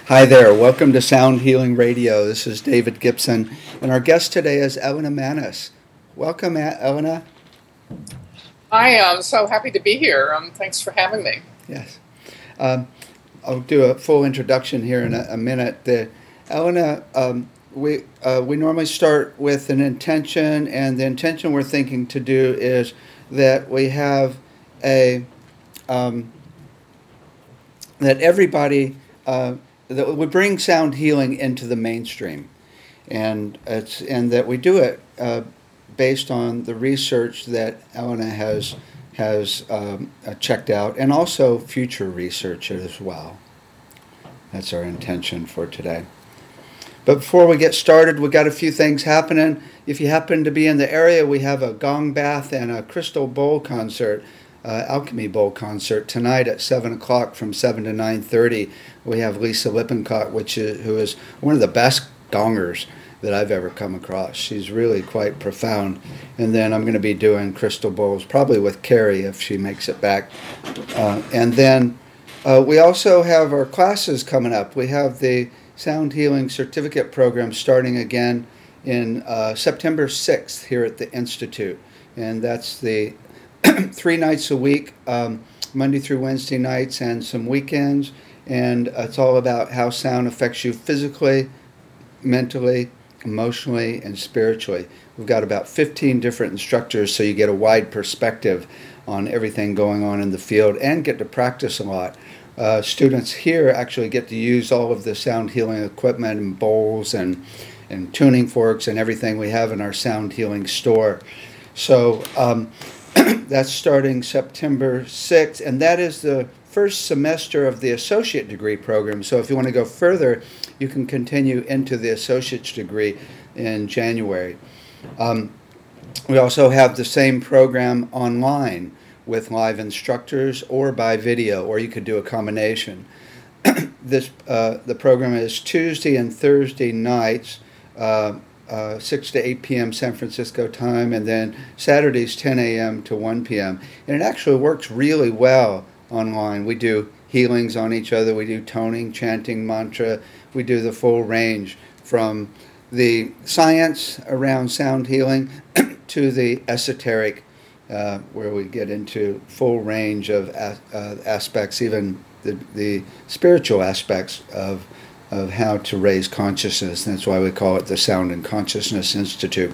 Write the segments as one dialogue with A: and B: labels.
A: Hi there, welcome to Sound Healing Radio. This is David Gibson, and our guest today is Elena Manis. Welcome, Elena.
B: I am so happy to be here. Thanks for having me.
A: Yes. I'll do a full introduction here in a minute. Elena, we normally start with an intention, and the intention we're thinking to do is that we have that everybody that we bring sound healing into the mainstream, and that we do it based on the research that Elena has checked out, and also future research as well. That's our intention for today. But before we get started, we've got a few things happening. If you happen to be in the area, we have a gong bath and a crystal bowl concert, alchemy bowl concert tonight at 7 o'clock from 7 to 9:30. We have Lisa Lippincott, who is one of the best gongers that I've ever come across. She's really quite profound. And then I'm going to be doing crystal bowls, probably with Carrie if she makes it back. And then we also have our classes coming up. We have the Sound Healing Certificate Program starting again in September 6th here at the Institute. And that's the 3 nights a week, Monday through Wednesday nights and some weekends. And it's all about how sound affects you physically, mentally, emotionally, and spiritually. We've got about 15 different instructors, so you get a wide perspective on everything going on in the field and get to practice a lot. Students here actually get to use all of the sound healing equipment and bowls and tuning forks and everything we have in our sound healing store. So that's starting September 6th, and that is the first semester of the associate degree program. So if you want to go further, you can continue into the associate's degree in January. We also have the same program online with live instructors or by video, or you could do a combination. The program is Tuesday and Thursday nights, 6 to 8 p.m. San Francisco time, and then Saturdays 10 a.m. to 1 p.m. And it actually works really well online. We do healings on each other. We do toning, chanting, mantra. We do the full range from the science around sound healing to the esoteric, where we get into full range of aspects, even the spiritual aspects of how to raise consciousness. That's why we call it the Sound and Consciousness Institute.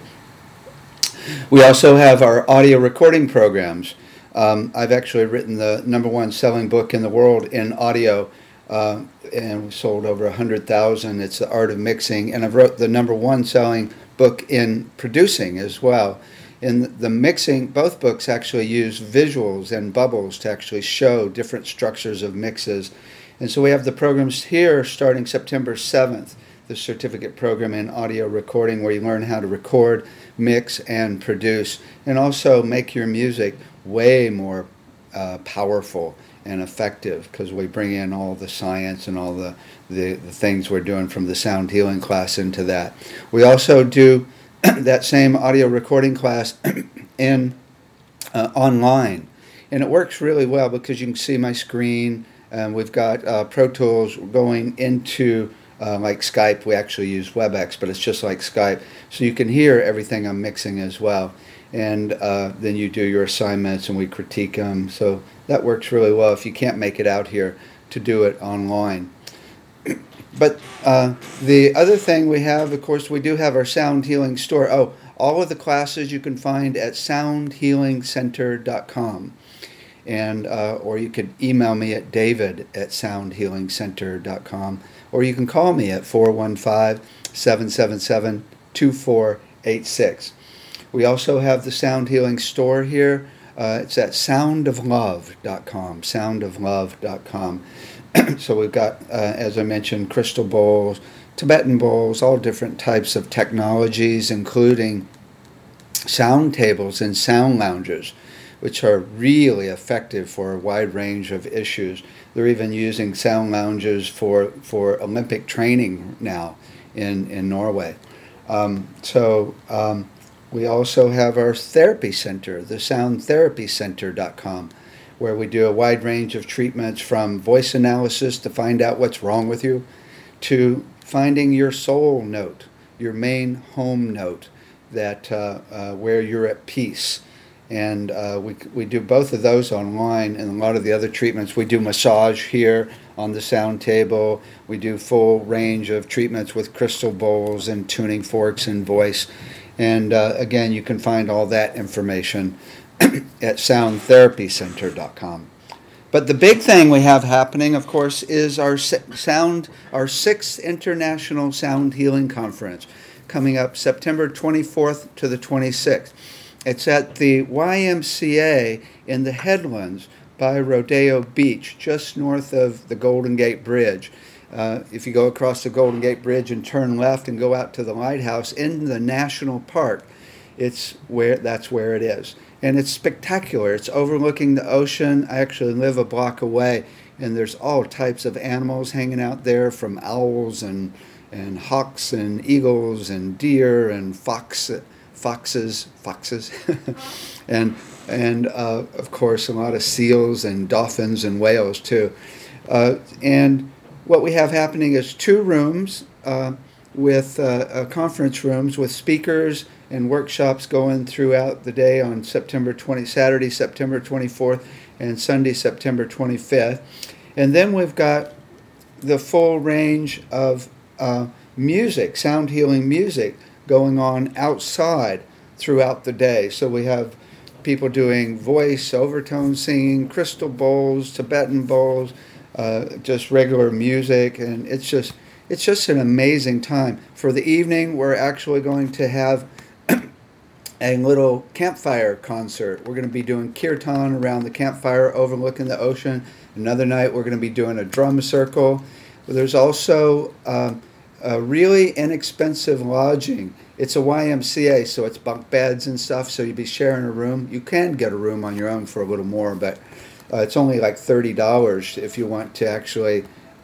A: We also have our audio recording programs. I've actually written the #1 selling book in the world in audio, and we sold over 100,000. It's The Art of Mixing, and I've wrote the #1 selling book in producing as well. In the mixing, both books actually use visuals and bubbles to actually show different structures of mixes. And so we have the programs here starting September 7th, the certificate program in audio recording, where you learn how to record, mix, and produce, and also make your music way more powerful and effective, because we bring in all the science and all the things we're doing from the sound healing class into that. We also do that same audio recording class in online, and it works really well because you can see my screen, and we've got Pro Tools going into like Skype. We actually use WebEx, but it's just like Skype, so you can hear everything I'm mixing as well. And then you do your assignments and we critique them. So that works really well if you can't make it out here to do it online. But the other thing we have, of course, we do have our Sound Healing store. Oh, all of the classes you can find at soundhealingcenter.com. And or you could email me at david@soundhealingcenter.com, or you can call me at 415-777-2486. We also have the Sound Healing store here. It's at soundoflove.com, soundoflove.com. So we've got, as I mentioned, crystal bowls, Tibetan bowls, all different types of technologies, including sound tables and sound loungers, which are really effective for a wide range of issues. They're even using sound lounges for Olympic training now in Norway. We also have our therapy center, the soundtherapycenter.com, where we do a wide range of treatments from voice analysis to find out what's wrong with you, to finding your soul note, your main home note, that where you're at peace. And we do both of those online, and a lot of the other treatments. We do massage here on the sound table. We do full range of treatments with crystal bowls and tuning forks and voice. And again, you can find all that information at soundtherapycenter.com. But the big thing we have happening, of course, is our 6th International Sound Healing Conference, coming up September 24th to the 26th. It's at the YMCA in the Headlands by Rodeo Beach, just north of the Golden Gate Bridge. If you go across the Golden Gate Bridge and turn left and go out to the lighthouse in the national park, that's where it is. And it's spectacular. It's overlooking the ocean. I actually live a block away, and there's all types of animals hanging out there, from owls and hawks and eagles and deer and foxes, and of course a lot of seals and dolphins and whales too. And what we have happening is 2 rooms with conference rooms with speakers and workshops going throughout the day on Saturday, September 24th, and Sunday, September 25th. And then we've got the full range of music, sound healing music, going on outside throughout the day. So we have people doing voice, overtone singing, crystal bowls, Tibetan bowls, just regular music, and it's just an amazing time. For the evening, we're actually going to have a little campfire concert. We're going to be doing kirtan around the campfire overlooking the ocean. Another night, we're going to be doing a drum circle. There's also a really inexpensive lodging. It's a YMCA, so it's bunk beds and stuff, so you'd be sharing a room. You can get a room on your own for a little more, but it's only like $30 if you want to actually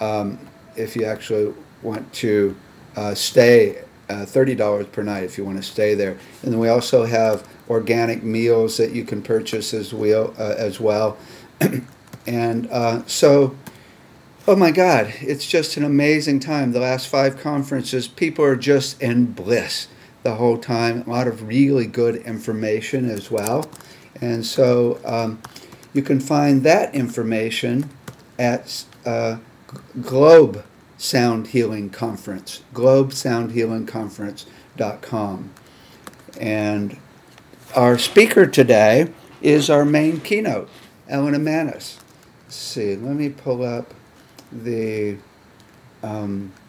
A: want to stay. $30 per night if you want to stay there. And then we also have organic meals that you can purchase as well. And so, oh my God, it's just an amazing time. The last 5 conferences, people are just in bliss the whole time. A lot of really good information as well. And so you can find that information at Globe Sound Healing Conference, globesoundhealingconference.com. And our speaker today is our main keynote, Elena Manis. Let's see, let me pull up the her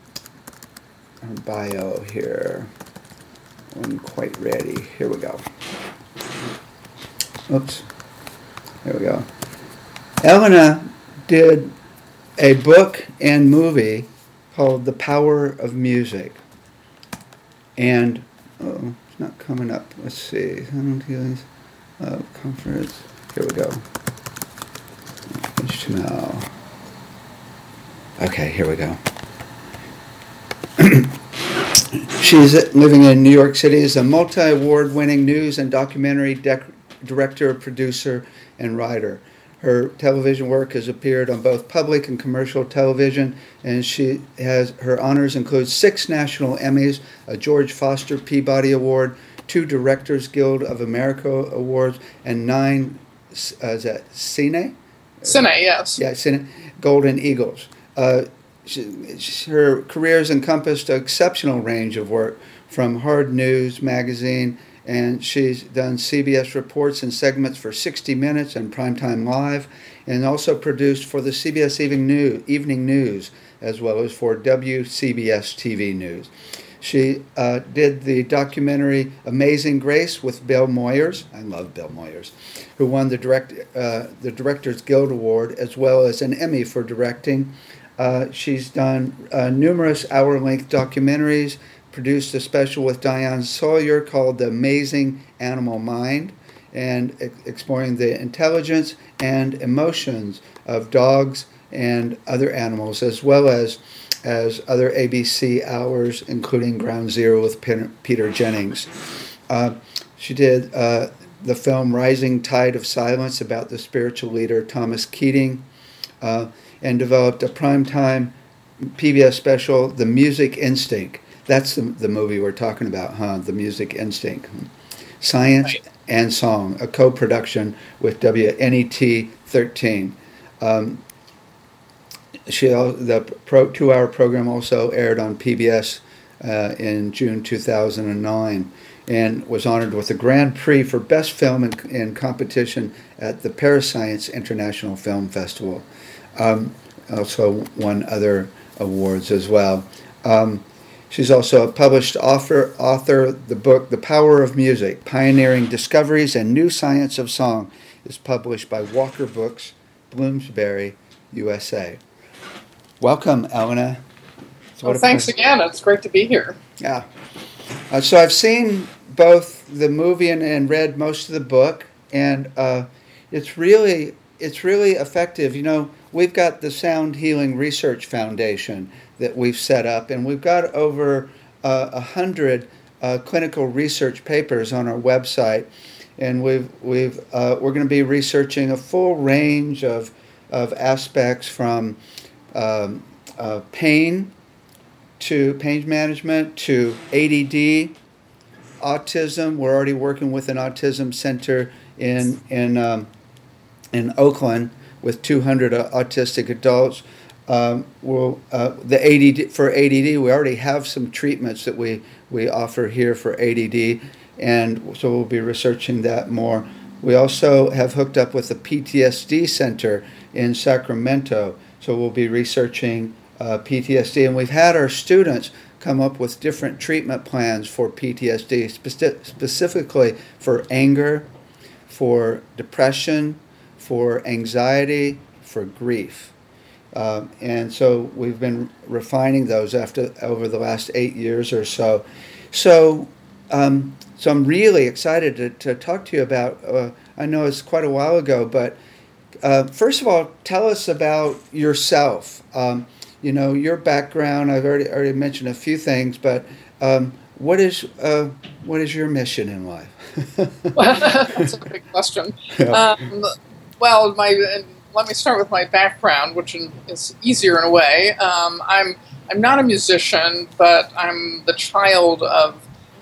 A: bio here. I wasn't quite ready. Here we go. Oops. Here we go. Elena did a book and movie called The Power of Music. And, it's not coming up. Let's see. Conference. Here we go. HTML. Okay, here we go. She's living in New York City as a multi-award-winning news and documentary director, producer, and writer. Her television work has appeared on both public and commercial television, and her honors include 6 national Emmys, a George Foster Peabody Award, 2 Directors Guild of America awards, and 9 is that Cine?
B: Cine, yes.
A: Yeah, Cine Golden Eagles. Her career has encompassed an exceptional range of work, from Hard News magazine, and she's done CBS reports and segments for 60 Minutes and Primetime Live, and also produced for the CBS Evening News, as well as for WCBS TV News. She did the documentary Amazing Grace with Bill Moyers. I love Bill Moyers, who won the Directors Guild Award, as well as an Emmy for directing. She's done numerous hour-length documentaries, produced a special with Diane Sawyer called The Amazing Animal Mind, and exploring the intelligence and emotions of dogs and other animals, as well as other ABC hours, including Ground Zero with Peter Jennings. She did the film Rising Tide of Silence about the spiritual leader Thomas Keating, and developed a primetime PBS special, The Music Instinct. That's the movie we're talking about, huh? The Music Instinct. Science and Song, a co-production with WNET 13. The 2-hour program also aired on PBS in June 2009 and was honored with the Grand Prix for Best Film in competition at the Parascience International Film Festival. Also won other awards as well. She's also a published author. The book, The Power of Music, Pioneering Discoveries and New Science of Song, is published by Walker Books, Bloomsbury, USA. Welcome, Elena.
B: Well, thanks again. It's great to be here.
A: Yeah. So I've seen both the movie and read most of the book, and it's really effective. You know, we've got the Sound Healing Research Foundation that we've set up, and we've got over 100 clinical research papers on our website, and we're going to be researching a full range of aspects from pain to pain management to ADD, autism. We're already working with an autism center in Oakland with 200 autistic adults. The ADD, for ADD, we already have some treatments that we offer here for ADD, and so we'll be researching that more. We also have hooked up with the PTSD Center in Sacramento, so we'll be researching PTSD, and we've had our students come up with different treatment plans for PTSD, specifically for anger, for depression, for anxiety, for grief. And so we've been refining those over the last 8 years or so. So I'm really excited to talk to you about, I know it's quite a while ago, but first of all, tell us about yourself. Your background. I've already mentioned a few things, but what is your mission in life?
B: That's a big question.
A: Yeah.
B: Let me start with my background, which is easier in a way. I'm not a musician, but I'm the child of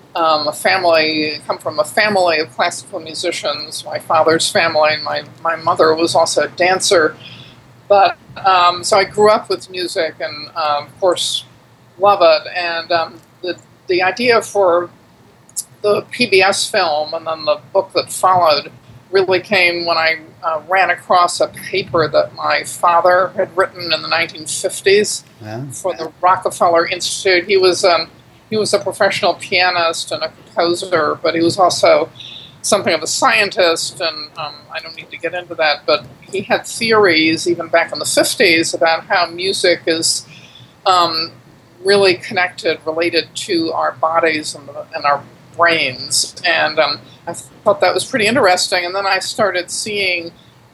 B: come from a family of classical musicians. My father's family, and my mother was also a dancer. But so I grew up with music, and of course, love it. And the idea for the PBS film and then the book that followed really came when I ran across a paper that my father had written in the 1950s for the Rockefeller Institute. He was a professional pianist and a composer, but he was also something of a scientist, and I don't need to get into that, but he had theories even back in the 50s about how music is really related to our bodies and our brains, and I thought that was pretty interesting. And then I started seeing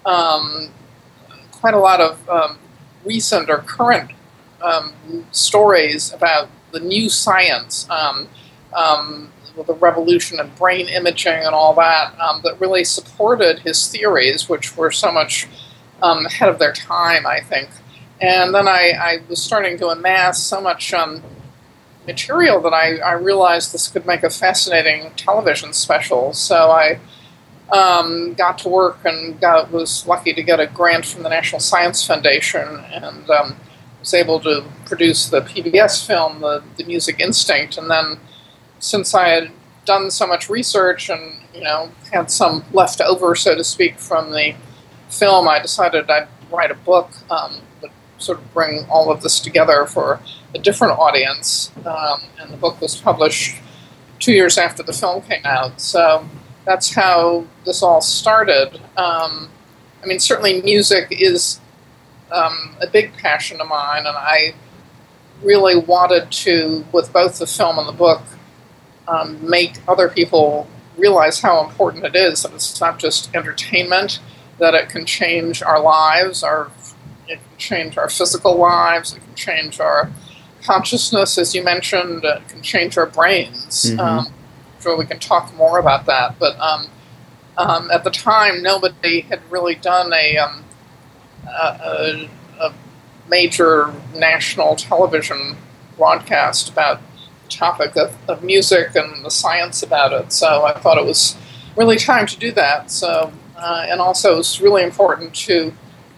B: quite a lot of recent or current stories about the new science, the revolution in brain imaging and all that, that really supported his theories, which were so much ahead of their time, I think. And then I was starting to amass so much material that I realized this could make a fascinating television special. So I got to work and was lucky to get a grant from the National Science Foundation, and was able to produce the PBS film, the Music Instinct. And then, since I had done so much research and had some left over, so to speak, from the film, I decided I'd write a book that sort of bring all of this together for a different audience. And the book was published 2 years after the film came out. So that's how this all started. Certainly music is a big passion of mine, and I really wanted to, with both the film and the book, make other people realize how important it is, that it's not just entertainment, that it can change our lives, it can change our physical lives, it can change our consciousness, as you mentioned, it can change our brains.
A: Mm-hmm.
B: Sure, we can talk more about that, but at the time, nobody had really done a major national television broadcast about the topic of music and the science about it. So I thought it was really time to do that. So and also it's really important to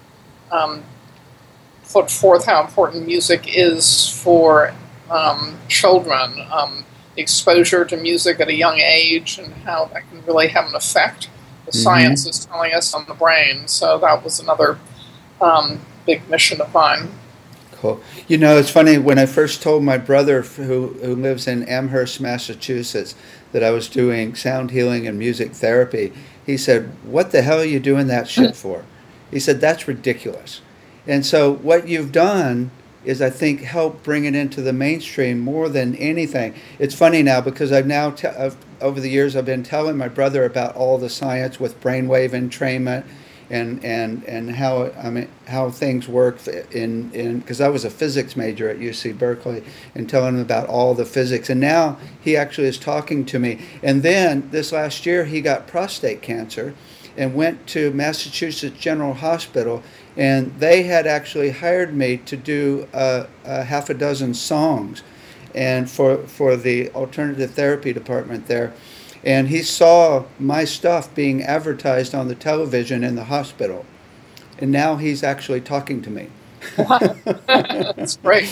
B: put forth how important music is for children. The exposure to music at a young age and how that can really have an effect. The science is telling us on the brain. So that was another big mission of mine.
A: Cool. You know, it's funny, when I first told my brother who lives in Amherst, Massachusetts, that I was doing sound healing and music therapy, he said, "What the hell are you doing that shit for?" He said, "That's ridiculous." And so what you've done is, I think, help bring it into the mainstream more than anything. It's funny now because over the years I've been telling my brother about all the science with brainwave entrainment and how things work in because I was a physics major at UC Berkeley, and telling him about all the physics. And now he actually is talking to me. And then this last year he got prostate cancer and went to Massachusetts General Hospital, and they had actually hired me to do half a dozen songs and for the alternative therapy department there. And he saw my stuff being advertised on the television in the hospital. And now he's actually talking to me.
B: Wow. That's great.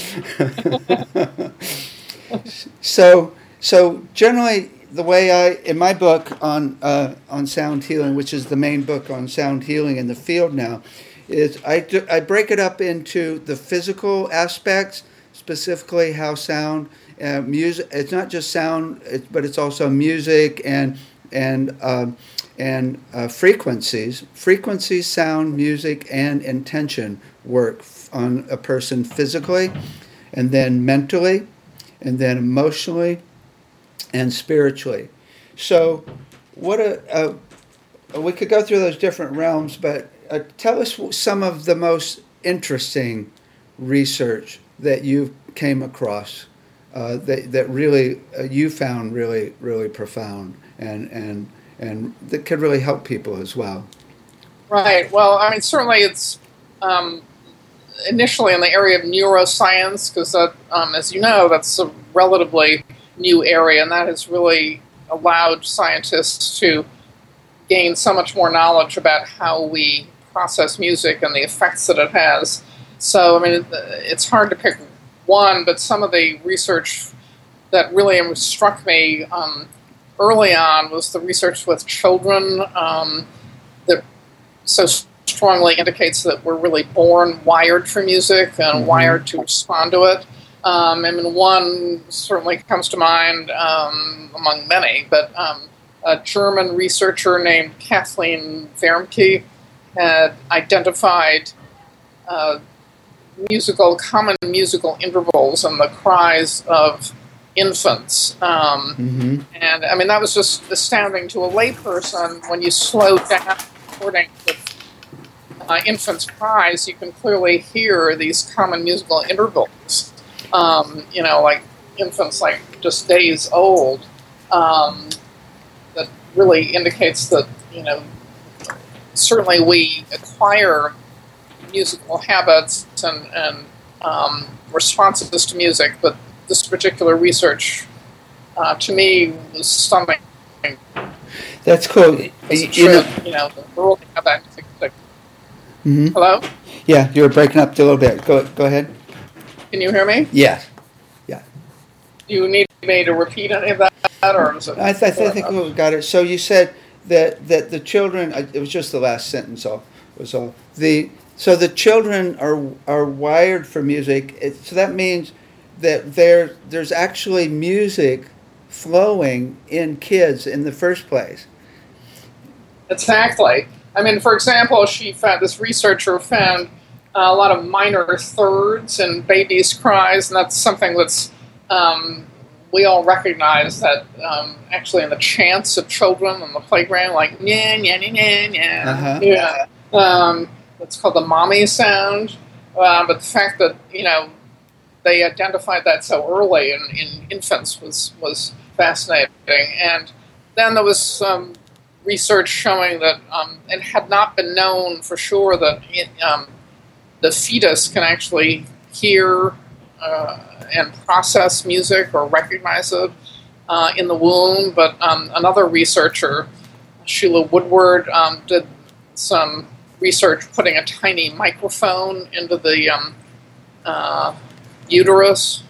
A: So generally, the way in my book on sound healing, which is the main book on sound healing in the field now, is I break it up into the physical aspects, specifically how sound, music. It's not just sound, but it's also music and frequencies. Frequencies, sound, music, and intention work on a person physically, and then mentally, and then emotionally, and spiritually. So, we could go through those different realms, but tell us some of the most interesting research that you came across that really you found really profound and that could really help people as well.
B: Right. Well, I mean, certainly it's initially in the area of neuroscience, because as you know, that's a relatively new area, and that has really allowed scientists to gain so much more knowledge about how we process music and the effects that it has. So, I mean, it's hard to pick one, but some of the research that really struck me early on was the research with children that so strongly indicates that we're really born wired for music and wired to respond to it. I mean, one certainly comes to mind among many, but a German researcher named Kathleen Wermke had identified common musical intervals in the cries of infants. And I mean, that was just astounding to a layperson. When you slow down recording with infants' cries, you can clearly hear these common musical intervals. Like infants like just days old, that really indicates that, certainly we acquire musical habits and responses to music, but this particular research, to me, was stunning.
A: That's cool.
B: The early habit. Hello?
A: Yeah, you were breaking up a little bit. Go ahead.
B: Can you hear me?
A: Yes. Yeah.
B: Do you need me to repeat any of that, or is it?
A: I think we got it. So you said that the children. It was just the last sentence. So the children are wired for music. So that means that there's actually music flowing in kids in the first place.
B: Exactly. I mean, for example, this researcher found a lot of minor thirds in babies' cries, and that's something that's we all recognize that actually in the chants of children on the playground, like nya nya nya nya nya. Yeah. It's called the mommy sound. But the fact that they identified that so early in infants was fascinating. And then there was some research showing that it had not been known for sure that the fetus can actually hear and process music or recognize it in the womb. But another researcher, Sheila Woodward, did some research putting a tiny microphone into the uterus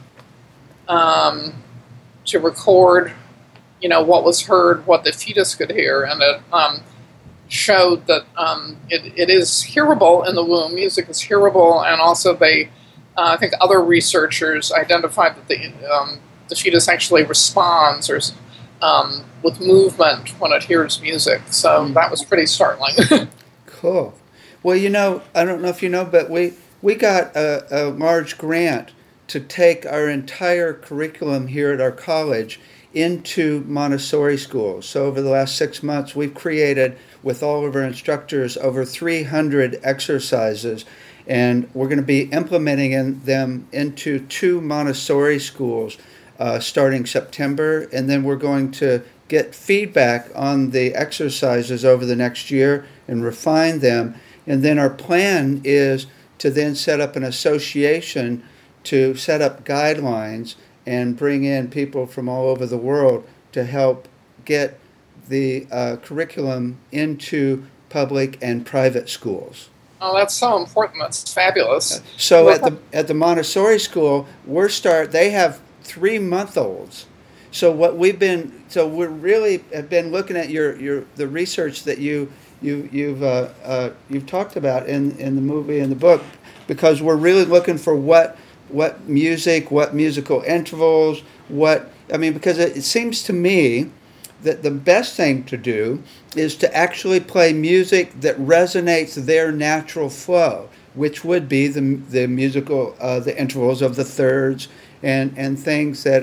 B: to record, what was heard, what the fetus could hear, and it showed that it is hearable in the womb. Music is hearable, and also I think other researchers identified that the fetus actually responds or with movement when it hears music. So that was pretty startling.
A: Cool. Well, I don't know if you know, but we got a large grant to take our entire curriculum here at our college into Montessori schools. So over the last 6 months, we've created, with all of our instructors, over 300 exercises, and we're going to be implementing them into 2 Montessori schools starting September, and then we're going to get feedback on the exercises over the next year and refine them. And then our plan is to then set up an association to set up guidelines and bring in people from all over the world to help get the curriculum into public and private schools.
B: Oh, that's so important. That's fabulous.
A: So at the Montessori school, they have 3-month-olds. So we really have been looking at the research that you've talked about in the movie and the book, because we're really looking for what music, what musical intervals, because it seems to me that the best thing to do is to actually play music that resonates their natural flow, which would be the musical, the intervals of the thirds and things that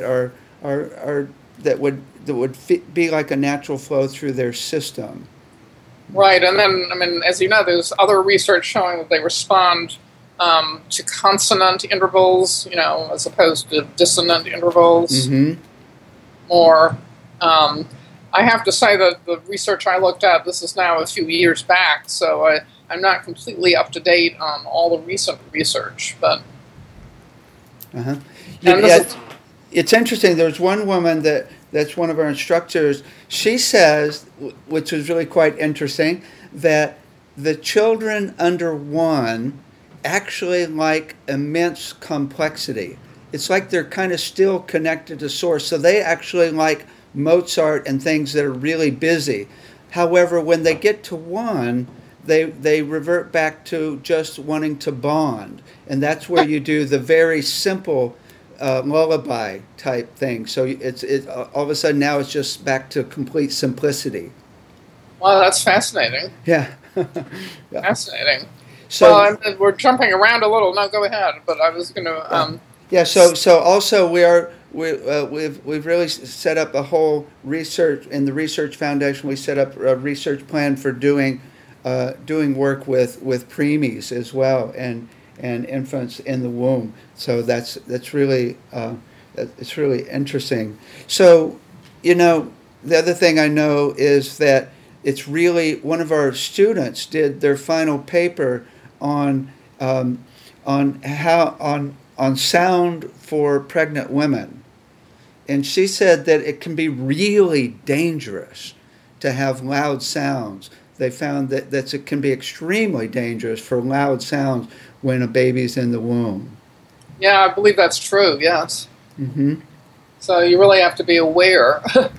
A: would be like a natural flow through their system.
B: Right, and then, as you know, there's other research showing that they respond to consonant intervals, as opposed to dissonant intervals.
A: Mm-hmm.
B: More. I have to say that the research I looked at, this is now a few years back, so I'm not completely up to date on all the recent research, but...
A: Uh-huh. It's interesting. There's one woman that's one of our instructors. She says, which is really quite interesting, that the children under 1 actually like immense complexity. It's like they're kind of still connected to source. So they actually like Mozart and things that are really busy. However, when they get to 1, they revert back to just wanting to bond. And that's where you do the very simple lullaby type thing. So it's all of a sudden now it's just back to complete simplicity.
B: Wow, that's fascinating.
A: Yeah.
B: Yeah. Fascinating.
A: So
B: we're jumping around a little. No, go ahead. But I was going to.
A: So also we've really set up a whole research in the Research Foundation. We set up a research plan for doing work with preemies as well and infants in the womb. So that's really it's really interesting. So the other thing I know is that it's really one of our students did their final paper on sound for pregnant women, and she said that it can be really dangerous to have loud sounds. They found that it can be extremely dangerous for loud sounds when a baby's in the womb.
B: Yeah, I believe that's true. Yes.
A: Mm-hmm.
B: So you really have to be aware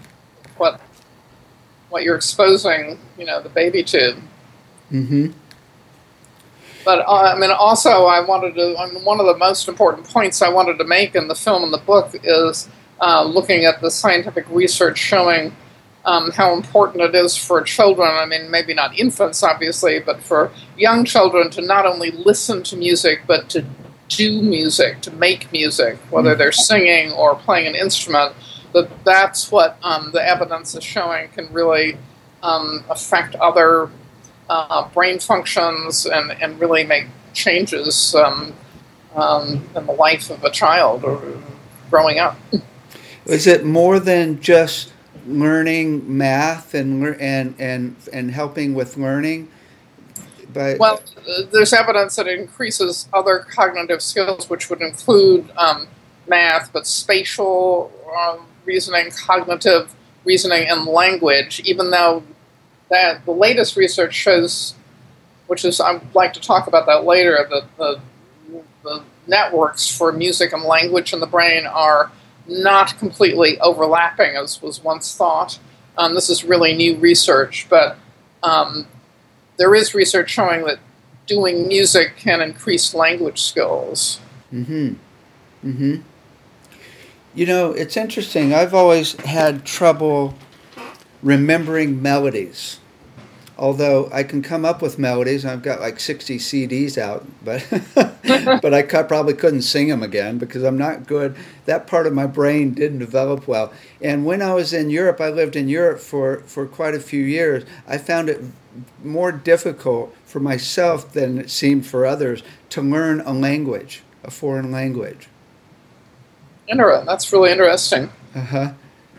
B: what you're exposing, the baby to.
A: Mm-hmm.
B: But also, one of the most important points I wanted to make in the film and the book is looking at the scientific research showing how important it is for children, maybe not infants, obviously, but for young children to not only listen to music, but to do music, to make music, whether they're singing or playing an instrument. That's what the evidence is showing can really affect other brain functions and really make changes in the life of a child or growing up.
A: Is it more than just learning math and helping with learning?
B: Well, there's evidence that it increases other cognitive skills, which would include math, but spatial reasoning, cognitive reasoning, and language, even though that the latest research shows, which is, I'd like to talk about that later, that the networks for music and language in the brain are not completely overlapping as was once thought. This is really new research, but there is research showing that doing music can increase language skills.
A: Mm-hmm. Mm-hmm. You know, it's interesting. I've always had trouble remembering melodies. Although I can come up with melodies, I've got like 60 CDs out, but but I probably couldn't sing them again because I'm not good. That part of my brain didn't develop well. And when I was in Europe, I lived in Europe for quite a few years. I found it more difficult for myself than it seemed for others to learn a language, a foreign language.
B: That's really interesting.
A: Uh-huh.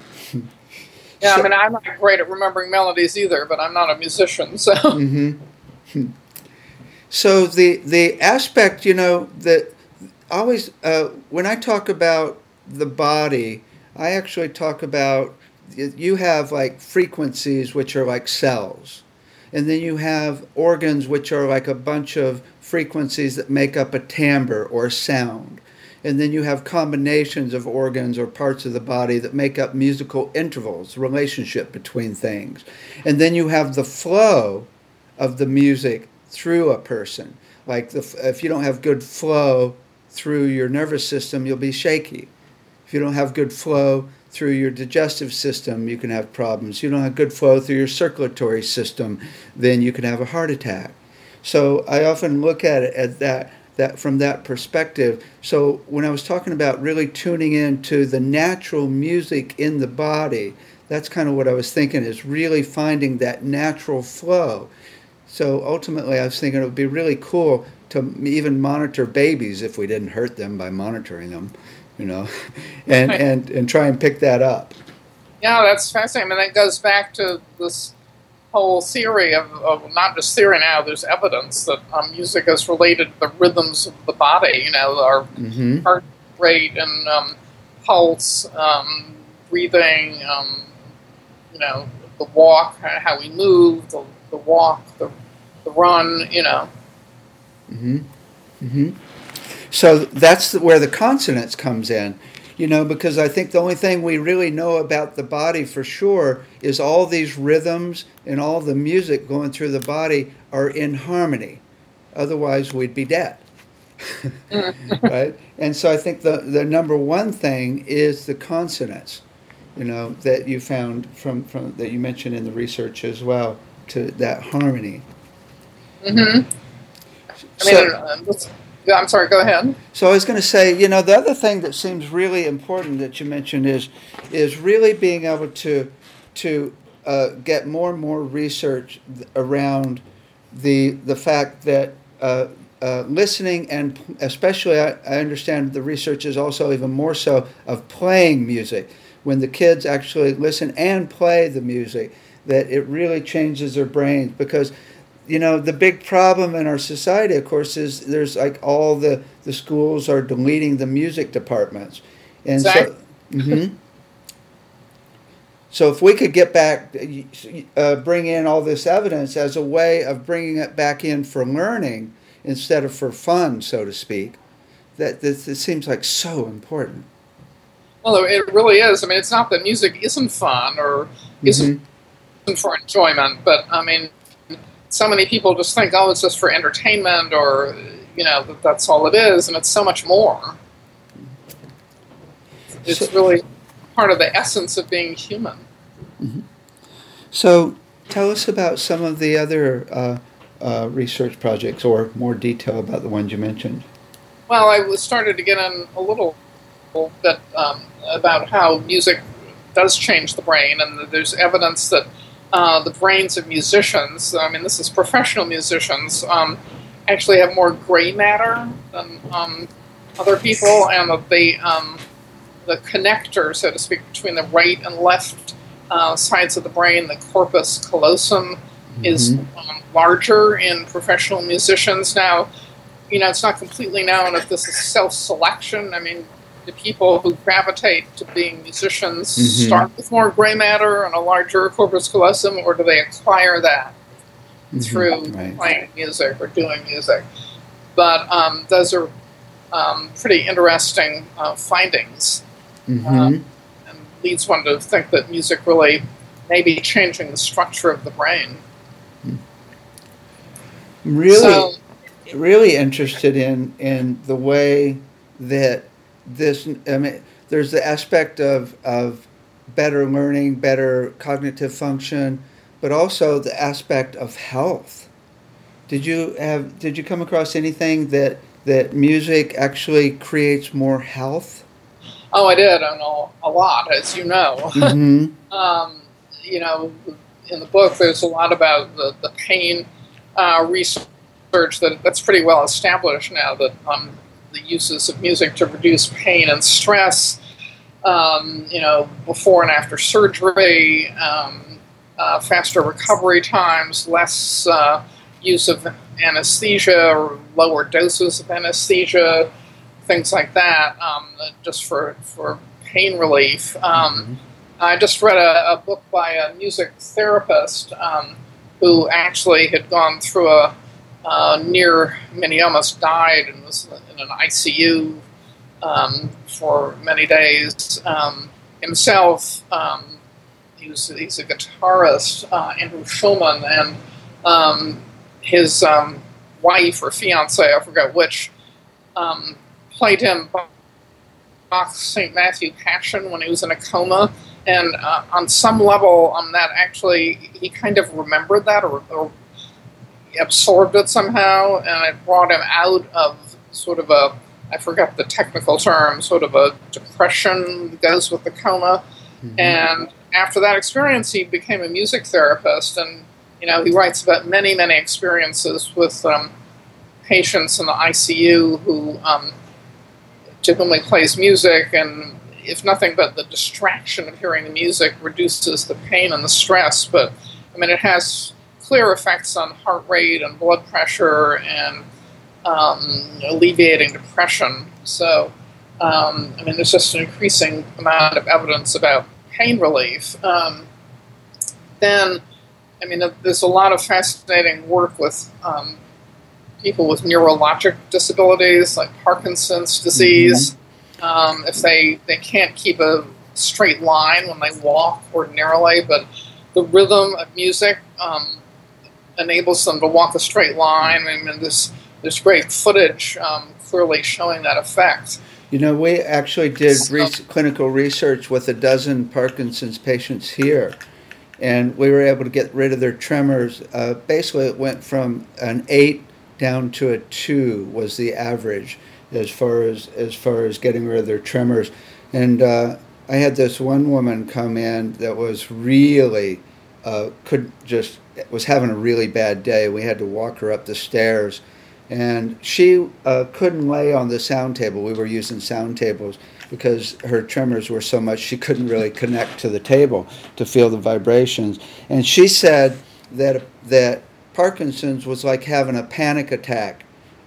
B: Yeah, I mean, I'm not great at remembering melodies either, but I'm not a musician, so.
A: Mm-hmm. So the aspect, you know, that always when I talk about the body, I actually talk about you have like frequencies which are like cells, and then you have organs which are like a bunch of frequencies that make up a timbre or sound. And then you have combinations of organs or parts of the body that make up musical intervals, relationship between things. And then you have the flow of the music through a person. Like if you don't have good flow through your nervous system, you'll be shaky. If you don't have good flow through your digestive system, you can have problems. If you don't have good flow through your circulatory system, then you can have a heart attack. So I often look at it as that from that perspective. So when I was talking about really tuning into the natural music in the body, that's kind of what I was thinking, is really finding that natural flow. So ultimately I was thinking it would be really cool to even monitor babies if we didn't hurt them by monitoring them, you know, and try and pick that up.
B: Yeah, that's fascinating. I mean, that goes back to this whole theory of not just theory now, there's evidence that music is related to the rhythms of the body, you know, our
A: Mm-hmm.
B: heart rate and pulse, breathing, you know, the walk, how we move, the walk, the run, you know.
A: Mm-hmm. Mm-hmm. So that's where the consonance comes in. You know, because I think the only thing we really know about the body for sure is all these rhythms and all the music going through the body are in harmony. Otherwise, we'd be dead. Right? And so I think the number one thing is the consonants, you know, that you found from that you mentioned in the research as well, to that harmony.
B: Mm-hmm. I'm sorry, go ahead.
A: So I was going to say, you know, the other thing that seems really important that you mentioned is really being able to get more and more research around the fact that listening, and especially I understand the research is also even more so of playing music. When the kids actually listen and play the music, that it really changes their brains. Because you know, the big problem in our society, of course, is there's like all the schools are deleting the music departments. And
B: exactly.
A: So, mm-hmm. So if we could get back, bring in all this evidence as a way of bringing it back in for learning instead of for fun, so to speak, that it seems like so important.
B: Well, it really is. I mean, it's not that music isn't fun or isn't for enjoyment, but I mean, so many people just think, oh, it's just for entertainment, or, you know, that's all it is, and it's so much more. It's really part of the essence of being human.
A: Mm-hmm. So tell us about some of the other research projects, or more detail about the ones you mentioned.
B: Well, I started to get in a little bit about how music does change the brain, and there's evidence that the brains of musicians, I mean, this is professional musicians, actually have more gray matter than other people, and that the connector, so to speak, between the right and left sides of the brain, the corpus callosum, is larger in professional musicians now. It's not completely known if this is self-selection. I mean, the people who gravitate to being musicians start with more gray matter and a larger corpus callosum, or do they acquire that through playing music or doing music? But those are pretty interesting findings, and leads one to think that music really may be changing the structure of the brain.
A: Really interested in the way that this. I mean, there's the aspect of better learning, better cognitive function, but also the aspect of health. Did you come across anything that music actually creates more health?
B: Oh, I did. I know a lot, as you know. In the book, there's a lot about the pain research that's pretty well established now, that the uses of music to reduce pain and stress, before and after surgery, faster recovery times, less use of anesthesia or lower doses of anesthesia, things like that, just for pain relief. I just read a book by a music therapist who actually had gone through he almost died and was in an ICU for many days himself. He's a guitarist, Andrew Schulman, and his wife or fiance, I forgot which, played him Bach's St. Matthew Passion when he was in a coma. And on some level, that actually, he kind of remembered that or absorbed it somehow, and it brought him out of sort of I forgot the technical term, sort of a depression that goes with the coma. And after that experience, he became a music therapist, and he writes about many, many experiences with patients in the ICU to whom he plays music, and if nothing but the distraction of hearing the music reduces the pain and the stress. But I mean, it has clear effects on heart rate and blood pressure and alleviating depression. So, there's just an increasing amount of evidence about pain relief. Then, there's a lot of fascinating work with people with neurologic disabilities like Parkinson's disease. If they can't keep a straight line when they walk ordinarily, but the rhythm of music enables them to walk a straight line. There's great footage clearly showing that effect.
A: We actually did clinical research with 12 Parkinson's patients here, and we were able to get rid of their tremors. Basically, it went from an 8 down to a 2 was the average as far as getting rid of their tremors. And I had this one woman come in that was really was having a really bad day. We had to walk her up the stairs, and she couldn't lay on the sound table. We were using sound tables because her tremors were so much she couldn't really connect to the table to feel the vibrations. And she said that Parkinson's was like having a panic attack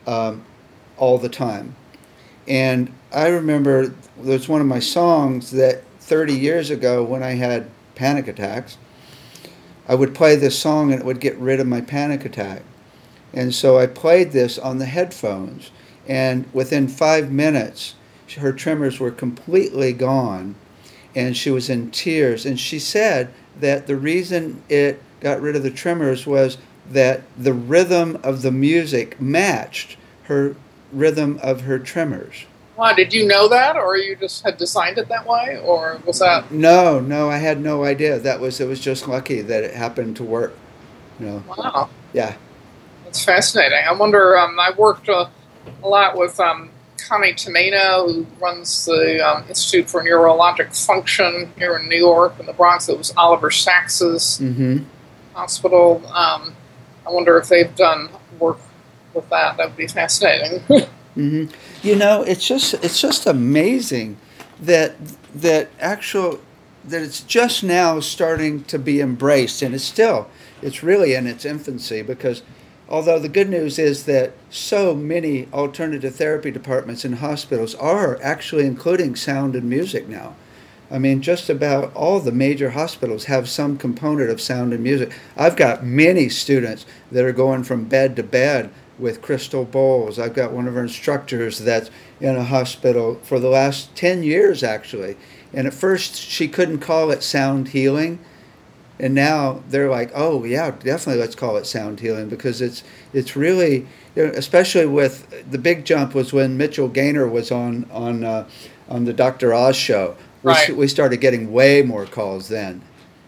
A: all the time. And I remember there's one of my songs that 30 years ago when I had panic attacks, I would play this song and it would get rid of my panic attack. And so I played this on the headphones, and within 5 minutes, her tremors were completely gone, and she was in tears. And she said that the reason it got rid of the tremors was that the rhythm of the music matched her rhythm of her tremors.
B: Wow, did you know that, or you just had designed it that way, or was that?
A: No, I had no idea. It was just lucky that it happened to work.
B: Wow.
A: Yeah.
B: That's fascinating. I wonder, I worked a lot with Connie Tomeno, who runs the Institute for Neurologic Function here in New York, in the Bronx. It was Oliver Sacks's hospital. I wonder if they've done work with that. That would be fascinating.
A: It's just amazing that that it's just now starting to be embraced, and it's really in its infancy, because although the good news is that so many alternative therapy departments in hospitals are actually including sound and music now. I mean, just about all the major hospitals have some component of sound and music. I've got many students that are going from bed to bed with crystal bowls. I've got one of our instructors that's in a hospital for the last 10 years, actually. And at first, she couldn't call it sound healing. And now they're like, oh, yeah, definitely let's call it sound healing, because it's really, especially with the big jump was when Mitchell Gaynor was on the Dr. Oz show.
B: Right.
A: We started getting way more calls then.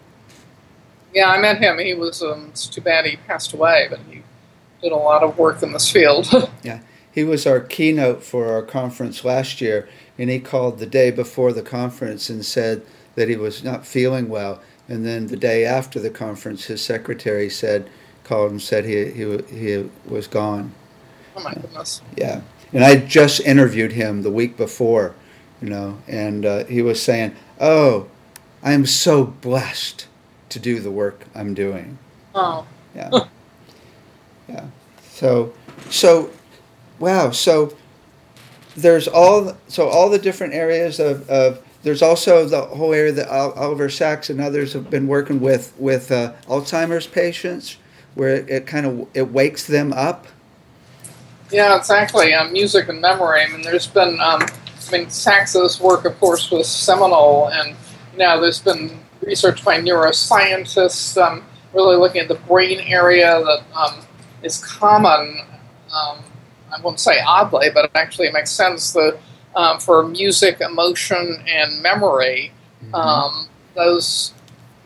B: Yeah, I met him. He was, it's too bad he passed away, but he did a lot of work in this field.
A: Yeah, he was our keynote for our conference last year, and he called the day before the conference and said that he was not feeling well. And then the day after the conference, his secretary called and said he was gone.
B: Oh my goodness.
A: Yeah, and I just interviewed him the week before, and he was saying, "Oh, I'm so blessed to do the work I'm doing."
B: Oh.
A: Yeah. Yeah. So, wow. So there's all the different areas of there's also the whole area that Oliver Sacks and others have been working with Alzheimer's patients, where it wakes them up.
B: Yeah, exactly. Music and memory. I mean, there's been, Sacks's work, of course, was seminal, and there's been research by neuroscientists really looking at the brain area that is common. I won't say oddly, but actually it makes sense that for music, emotion, and memory, those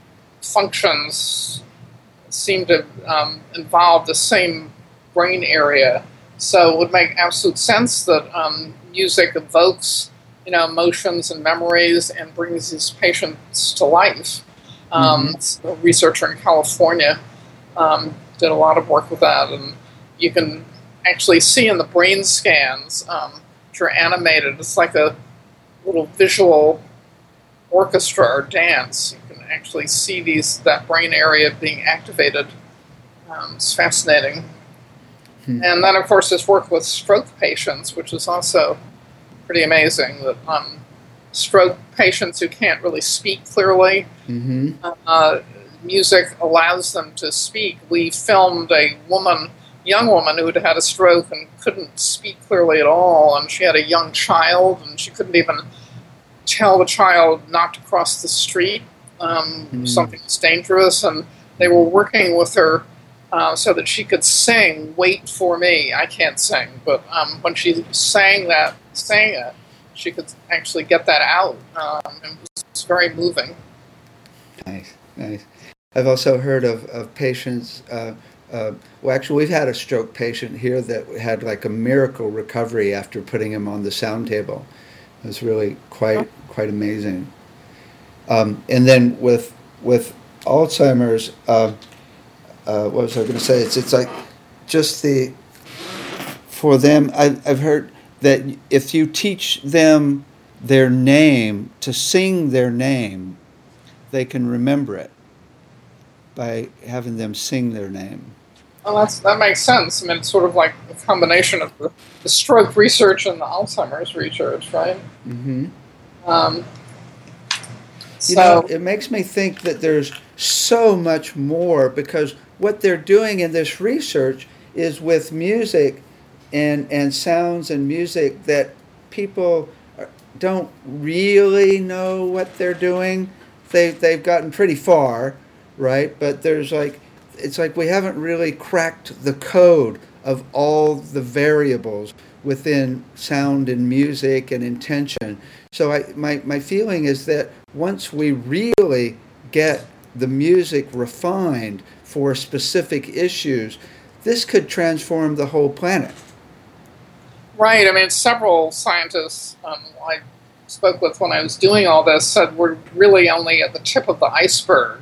B: functions seem to involve the same brain area. So it would make absolute sense that music evokes, emotions and memories and brings these patients to life. A researcher in California did a lot of work with that, and you can actually see in the brain scans, which are animated, it's like a little visual orchestra or dance. You can actually see that brain area being activated. It's fascinating. And then, of course, this work with stroke patients, which is also pretty amazing, that stroke patients who can't really speak clearly, music allows them to speak. We filmed a young woman who had had a stroke and couldn't speak clearly at all, and she had a young child, and she couldn't even tell the child not to cross the street. Something was dangerous, and they were working with her so that she could sing "Wait for Me." I can't sing, but when she sang it, she could actually get that out. It was very moving.
A: Nice. I've also heard of patients. Well, actually, we've had a stroke patient here that had like a miracle recovery after putting him on the sound table. It was really quite amazing. And then with Alzheimer's, what was I going to say? It's like just for them. I've heard that if you teach them their name, to sing their name, they can remember it by having them sing their name.
B: Well, that makes sense. I mean, it's sort of like a combination of the stroke research and the Alzheimer's research, right?
A: It makes me think that there's so much more, because what they're doing in this research is with music and sounds and music that people don't really know what they're doing. They've gotten pretty far, right? But it's like we haven't really cracked the code of all the variables within sound and music and intention. So my feeling is that once we really get the music refined for specific issues, this could transform the whole planet.
B: Right. I mean, several scientists I spoke with when I was doing all this said we're really only at the tip of the iceberg.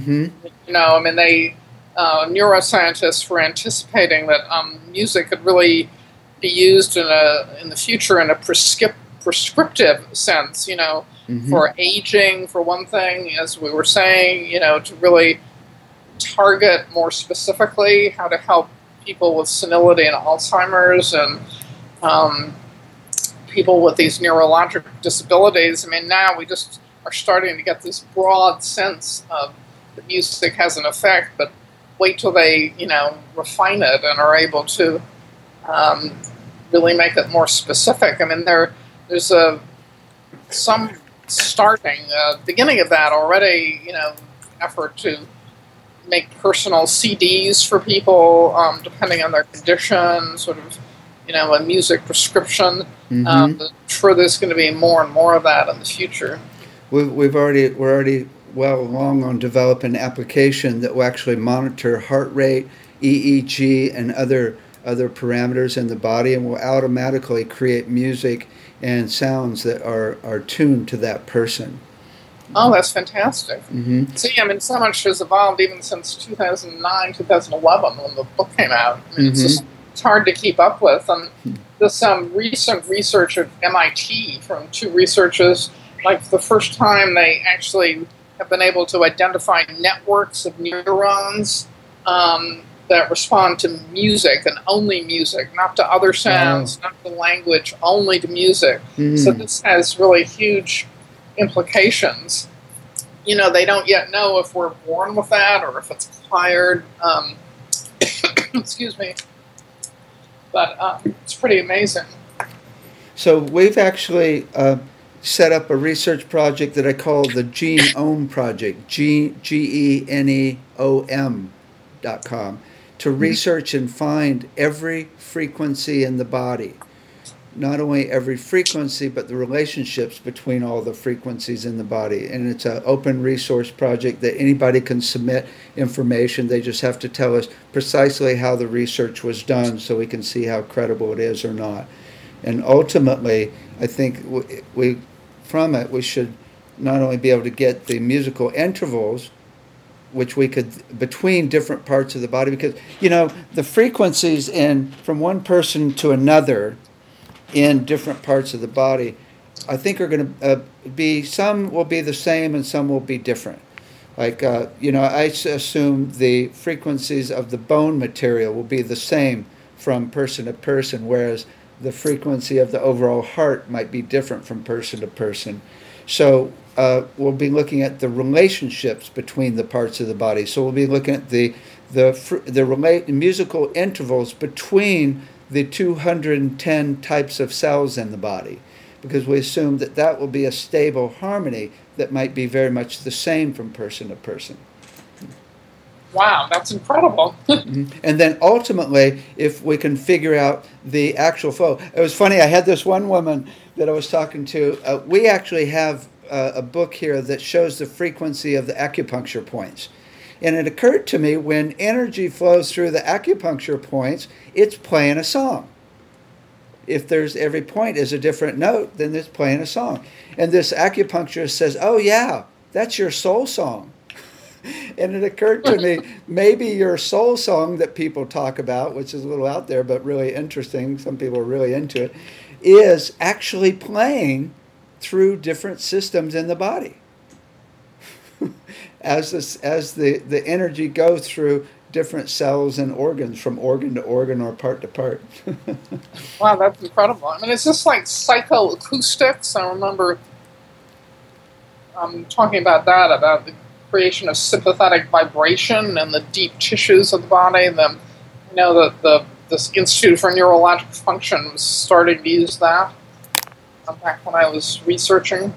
B: Neuroscientists were anticipating that music could really be used in the future in a prescriptive sense, for aging, for one thing, as we were saying, to really target more specifically how to help people with senility and Alzheimer's and people with these neurologic disabilities. I mean, now we just are starting to get this broad sense of that music has an effect, but wait till they, refine it and are able to really make it more specific. I mean, there's some beginning of that already, effort to make personal CDs for people, depending on their condition, sort of, a music prescription. I'm sure there's going to be more and more of that in the future.
A: We're already well along on developing an application that will actually monitor heart rate, EEG, and other parameters in the body, and will automatically create music and sounds that are tuned to that person.
B: Oh, that's fantastic. See, I mean, so much has evolved even since 2009, 2011, when the book came out. I mean, it's hard to keep up with. And this recent research at MIT from two researchers, like the first time they actually have been able to identify networks of neurons that respond to music and only music, not to other sounds, not to language, only to music. So this has really huge implications. They don't yet know if we're born with that or if it's acquired. Excuse me. But it's pretty amazing.
A: So we've actually set up a research project that I call the Geneom Project, GeneOM.com, to research and find every frequency in the body. Not only every frequency, but the relationships between all the frequencies in the body. And it's an open resource project that anybody can submit information. They just have to tell us precisely how the research was done so we can see how credible it is or not. And ultimately, I think we should not only be able to get the musical intervals, which we could, between different parts of the body, because, the frequencies from one person to another in different parts of the body, I think are going to be, some will be the same and some will be different. Like, I assume the frequencies of the bone material will be the same from person to person, whereas the frequency of the overall heart might be different from person to person. So we'll be looking at the relationships between the parts of the body. So we'll be looking at the musical intervals between the 210 types of cells in the body, because we assume that will be a stable harmony that might be very much the same from person to person.
B: Wow, that's incredible.
A: And then ultimately, if we can figure out the actual flow. It was funny, I had this one woman that I was talking to. We actually have a book here that shows the frequency of the acupuncture points. And it occurred to me, when energy flows through the acupuncture points, it's playing a song. If every point is a different note, then it's playing a song. And this acupuncturist says, oh yeah, that's your soul song. And it occurred to me, maybe your soul song that people talk about, which is a little out there but really interesting, some people are really into it, is actually playing through different systems in the body. As the energy goes through different cells and organs, from organ to organ or part to part.
B: Wow, that's incredible. I mean, it's just like psychoacoustics. I remember talking about the creation of sympathetic vibration and the deep tissues of the body. This Institute for Neurologic Function was starting to use that back when I was researching.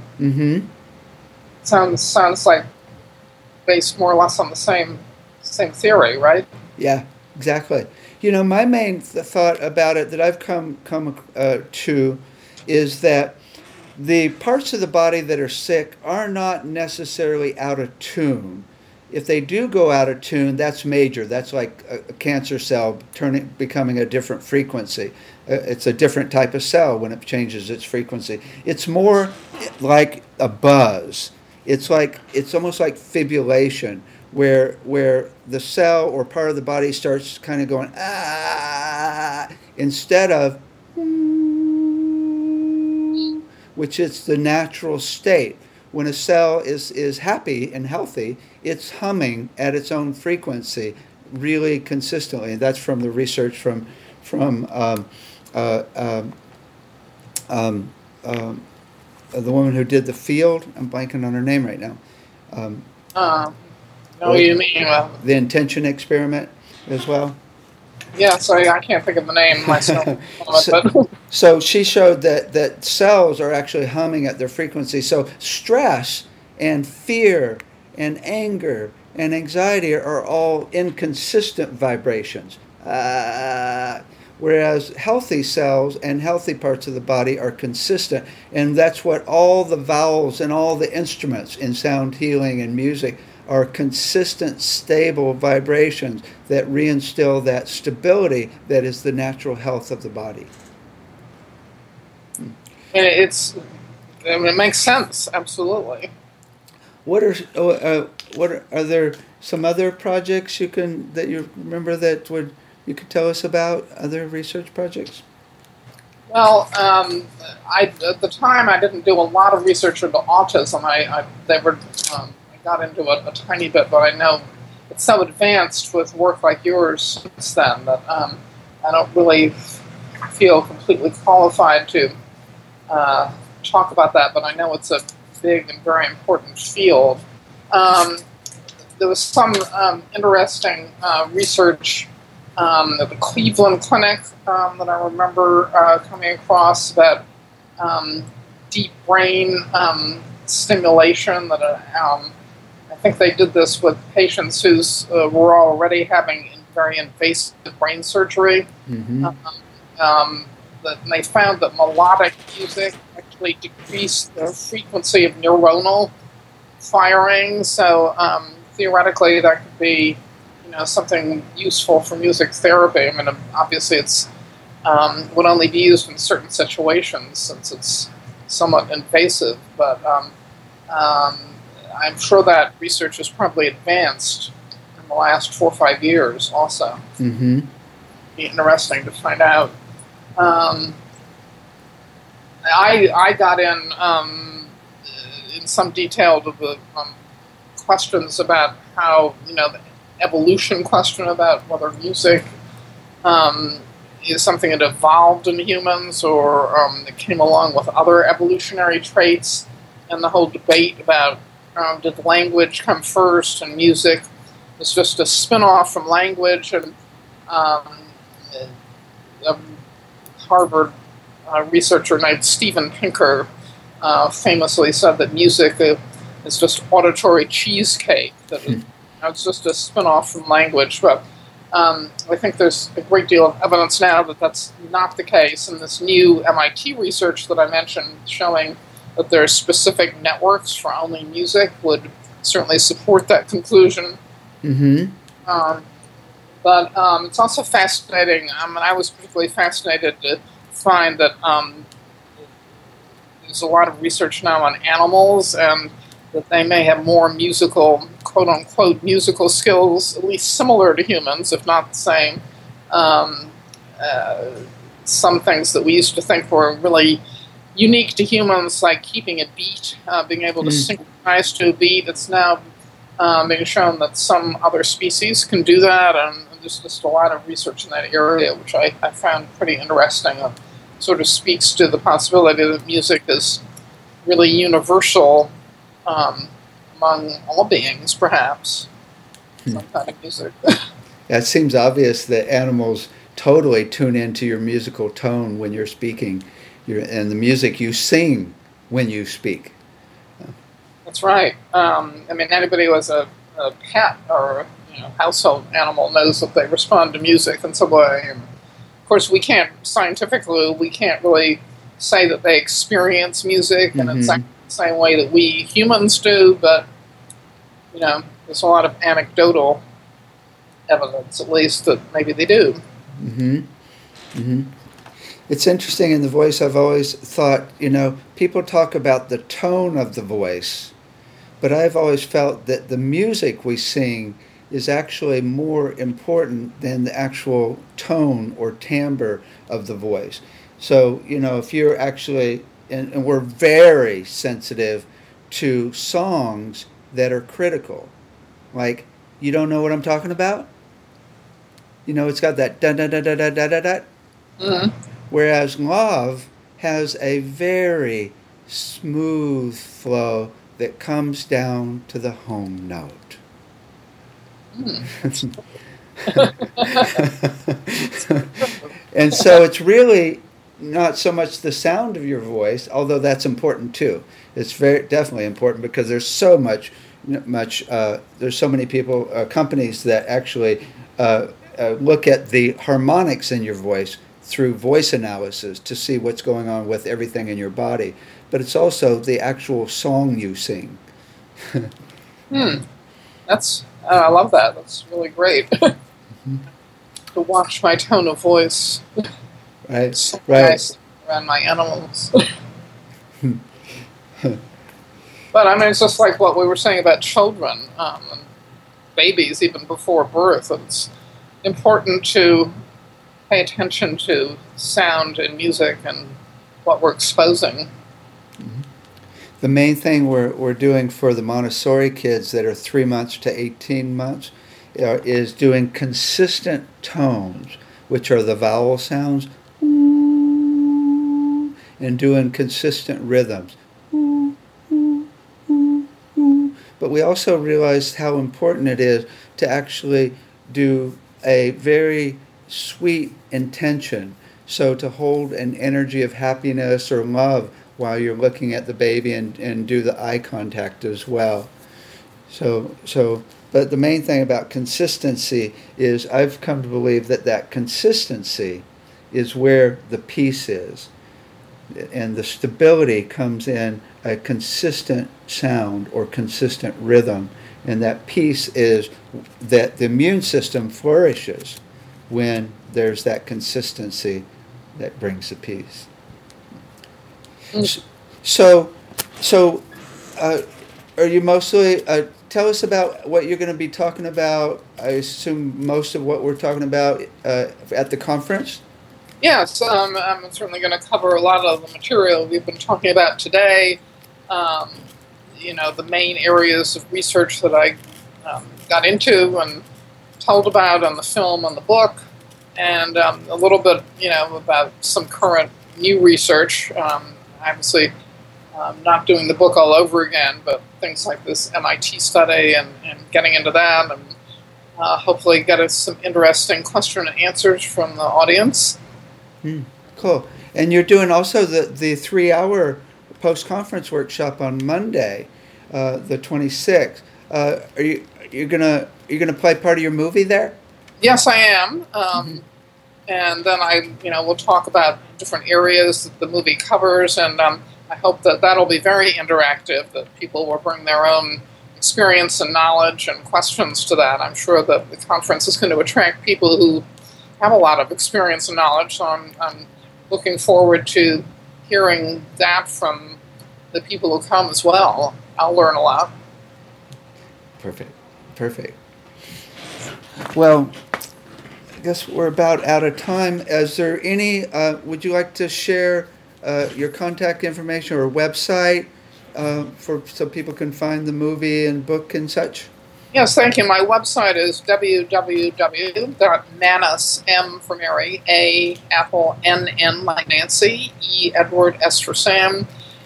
B: Sounds like based more or less on the same theory, right?
A: Yeah, exactly. My main thought about it that I've come to is that the parts of the body that are sick are not necessarily out of tune. If they do go out of tune, that's major. That's like a cancer cell becoming a different frequency. It's a different type of cell when it changes its frequency. It's more like a buzz. It's almost like fibrillation, where the cell or part of the body starts kind of going instead of which is the natural state. When a cell is happy and healthy, it's humming at its own frequency really consistently. And that's from the research from the woman who did the field. I'm blanking on her name right now.
B: Know what you mean.
A: The intention experiment as well.
B: Yeah, sorry, I can't think of the name myself.
A: So she showed that cells are actually humming at their frequency. So stress and fear and anger and anxiety are all inconsistent vibrations. Whereas healthy cells and healthy parts of the body are consistent. And that's what all the vowels and all the instruments in sound healing and music are, consistent, stable vibrations that reinstill that stability that is the natural health of the body.
B: And it makes sense, absolutely.
A: Are there some other projects that you remember that you could tell us about, other research projects?
B: Well, at the time I didn't do a lot of research into autism. I got into it a tiny bit, but I know it's so advanced with work like yours since then that I don't really feel completely qualified to talk about that, but I know it's a big and very important field. There was some interesting research at the Cleveland Clinic that I remember coming across about deep brain stimulation. That I think they did this with patients who were already having very invasive brain surgery.
A: Mm-hmm.
B: And they found that melodic music actually decreased the frequency of neuronal firing. So theoretically, that could be, something useful for music therapy. I mean, obviously, it's would only be used in certain situations since it's somewhat invasive. But I'm sure that research has probably advanced in the last 4 or 5 years. Also,
A: mm-hmm.
B: It'd be interesting to find out. I got in some detail to the questions about how, the evolution question about whether music is something that evolved in humans or that came along with other evolutionary traits, and the whole debate about did language come first and music was just a spin-off from language. And Harvard researcher named Steven Pinker famously said that music is just auditory cheesecake, that it's just a spin-off from language. But I think there's a great deal of evidence now that that's not the case, and this new MIT research that I mentioned showing that there are specific networks for only music would certainly support that conclusion.
A: Mm-hmm.
B: But it's also fascinating. I was particularly fascinated to find that there's a lot of research now on animals, and that they may have more musical, quote-unquote, musical skills, at least similar to humans, if not the same. Some things that we used to think were really unique to humans, like keeping a beat, being able to synchronize to a beat. It's now being shown that some other species can do that, and there's just a lot of research in that area, which I found pretty interesting. It sort of speaks to the possibility that music is really universal among all beings, perhaps. Some kind of music.
A: It seems obvious that animals totally tune into your musical tone when you're speaking, and the music you sing when you speak.
B: That's right. Anybody who has a pet or household animal knows that they respond to music in some way. And of course, we can't really say that they experience music in exactly the same way that we humans do, but there's a lot of anecdotal evidence, at least, that maybe they do.
A: Mm-hmm. Mm-hmm. It's interesting in the voice. I've always thought, people talk about the tone of the voice, but I've always felt that the music we sing is actually more important than the actual tone or timbre of the voice. So, if you're actually and we're very sensitive to songs that are critical. Like, you don't know what I'm talking about? You know, it's got that da da da da da da da da.
B: Mm-hmm.
A: Whereas love has a very smooth flow that comes down to the home note. And so it's really not so much the sound of your voice, although that's important too. It's very definitely important because there's so there's so many people, companies that actually look at the harmonics in your voice through voice analysis to see what's going on with everything in your body. But it's also the actual song you sing.
B: That's I love that. That's really great. To watch my tone of voice.
A: Right.
B: So
A: Right.
B: nice around my animals. But I mean, it's just like what we were saying about children, and babies, even before birth. It's important to pay attention to sound and music and what we're exposing.
A: The main thing we're doing for the Montessori kids that are 3 months to 18 months is doing consistent tones, which are the vowel sounds, and doing consistent rhythms. But we also realized how important it is to actually do a very sweet intention. So to hold an energy of happiness or love while you're looking at the baby and do the eye contact as well. But the main thing about consistency is I've come to believe that consistency is where the peace is. And the stability comes in a consistent sound or consistent rhythm. And that peace is that the immune system flourishes when there's that consistency that brings the peace. So, are you mostly, tell us about what you're going to be talking about. I assume most of what we're talking about at the conference?
B: Yes, I'm certainly going to cover a lot of the material we've been talking about today. The main areas of research that I got into and told about on the film and the book, and a little bit, about some current new research. Obviously, not doing the book all over again, but things like this MIT study and getting into that, and hopefully get us some interesting question and answers from the audience.
A: Cool. And you're doing also the 3-hour post-conference workshop on Monday, the 26th. Are you gonna play part of your movie there?
B: Yes, I am. And then we'll talk about different areas that the movie covers, and I hope that that'll be very interactive, that people will bring their own experience and knowledge and questions to that. I'm sure that the conference is going to attract people who have a lot of experience and knowledge, so I'm looking forward to hearing that from the people who come as well. I'll learn a lot.
A: Perfect. Well, I guess we're about out of time. Is there any, would you like to share your contact information or website so people can find the movie and book and such?
B: Yes, thank you. My website is www.manus, M for Mary, A, Apple, N like Nancy, E, Edward, S for Sam,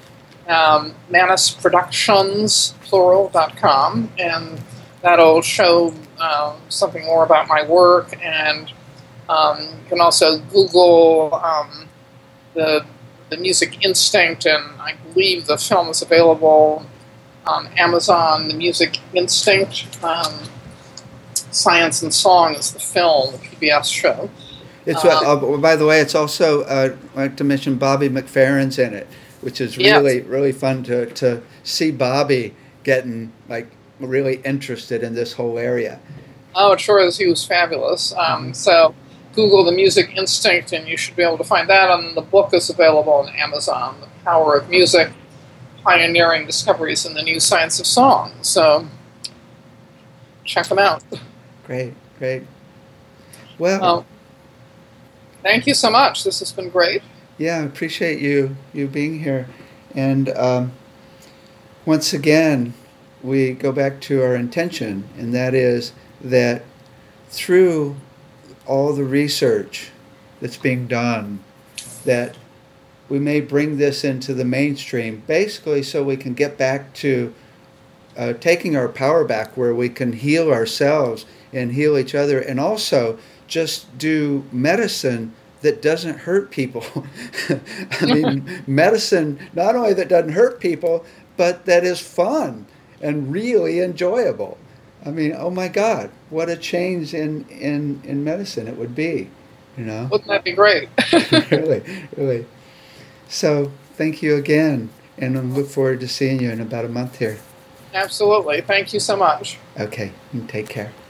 B: manusproductions, plural.com, and that'll show something more about my work, and you can also Google the Music Instinct, and I believe the film is available on Amazon. The Music Instinct, Science and Song is the film, the PBS show.
A: It's by the way, it's also I'd like to mention Bobby McFerrin's in it, which is really fun to see Bobby getting really interested in this whole area.
B: Oh, it sure is. He was fabulous. So Google the Music Instinct, and you should be able to find that. And the book is available on Amazon, The Power of Music, Pioneering Discoveries in the New Science of Song. So check them out.
A: Great. Well,
B: thank you so much. This has been great.
A: Yeah, I appreciate you being here. And once again, we go back to our intention, and that is that through all the research that's being done, that we may bring this into the mainstream, basically so we can get back to taking our power back, where we can heal ourselves and heal each other, and also just do medicine that doesn't hurt people. I mean, medicine not only that doesn't hurt people, but that is fun and really enjoyable. I mean, oh my God, what a change in medicine it would be, you know?
B: Wouldn't that be great?
A: Really, really. So thank you again, and I look forward to seeing you in about a month here.
B: Absolutely. Thank you so much.
A: Okay, take care.